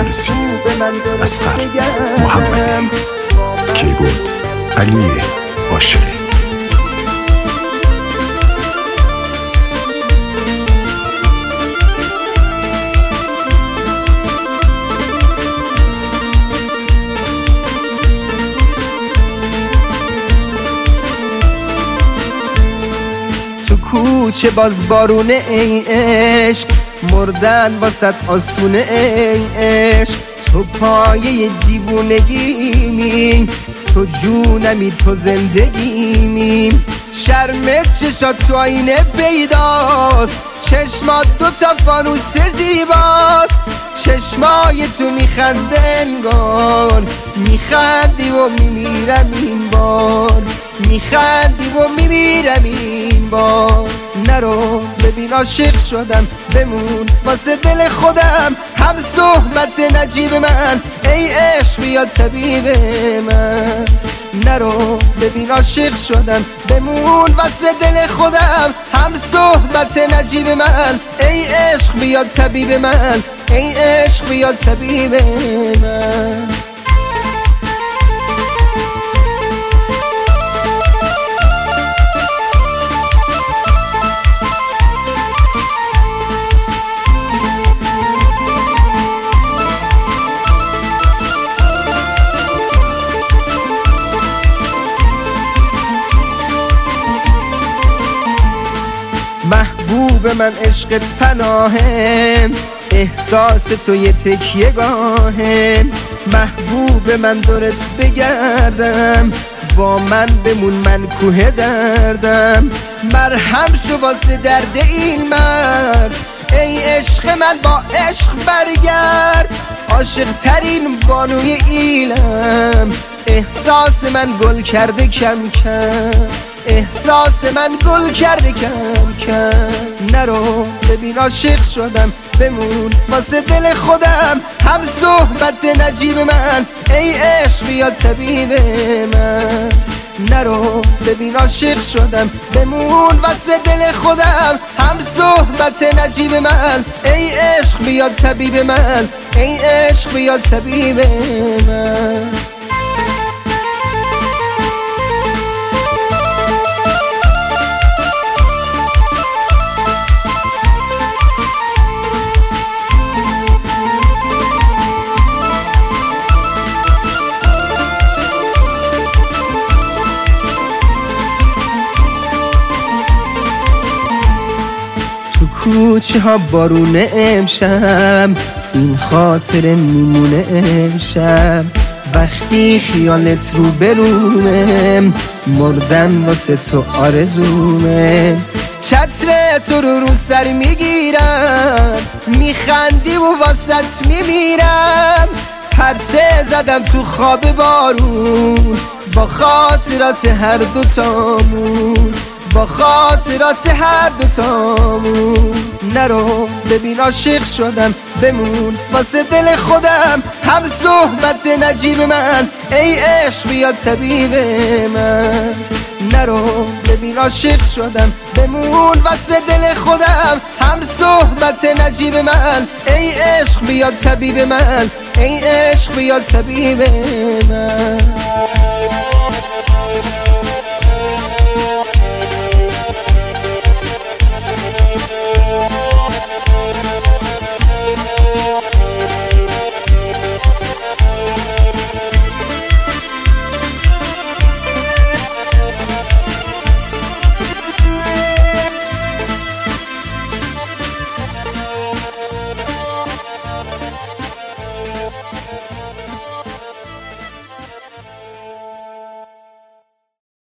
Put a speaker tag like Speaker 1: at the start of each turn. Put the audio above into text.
Speaker 1: مجالسی، اصغر محمدی، کیبورد علی عاشقی.
Speaker 2: تو کوچه باز بارونه ای عشق، مردن واسط آسونه ای عشق. تو پایه دیوونگیمی، تو جونمی تو زندگیمی. شرمت چشات تو آینه پیداست، چشمات دوتا فانوس زیباست. چشمای تو میخنده انگار میخندی و میمیرم این بار، میخندی و میمیرم این بار. نرو ببین عاشق شدم، بمون واسه دل خودم. هم صحبت نجیب من، ای عشق بیا طبیب من. نرو ببین عاشق شدم، بمون واسه دل خودم. هم صحبت نجیب من، ای عشق بیا طبیب من، ای عشق بیا طبیب من. محبوب من عشقت پناهم، احساس تو یه تکیه گاهم. محبوب من دورت بگردم، با من بمون من کوه دردم. مرهم شو واسه درد این مرد، ای عشق من با عشق برگرد. عاشق ترین بانوی ایلم، احساس من گل کرده کم کم، احساس من گل کرده کم کم. نرو ببین عاشق شدم، بمون واسه دل خودم. هم صحبت نجیب من، ای عشق بیا طبیب من. نرو ببین عاشق شدم، بمون واسه دل خودم. هم صحبت نجیب من، ای عشق بیا طبیب من، ای عشق بیا طبیب من. کوچه ها بارونه امشب، این خاطر میمونه امشب. وقتی خیالت رو برومه، مردن واسه تو آرزومه. چتر تو رو سر میگیرم، میخندی و واسط میمیرم. پرسه زدم تو خواب بارون، با خاطرات هر دوتامون، با خاطرات هر دوتامون. نرو ببین عاشق شدم، بمون واسه دل خودم. هم صحبت نجیب من، ای عشق بیا طبیب من. نرو ببین عاشق شدم، بمون واسه دل خودم. هم صحبت نجیب من، ای عشق بیا طبیب من، ای عشق بیا طبیب من.